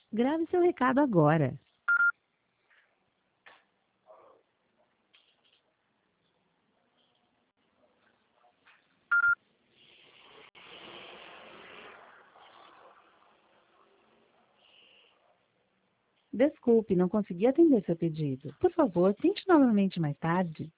Grave seu recado agora. Desculpe, não consegui atender seu pedido. Por favor, tente novamente mais tarde.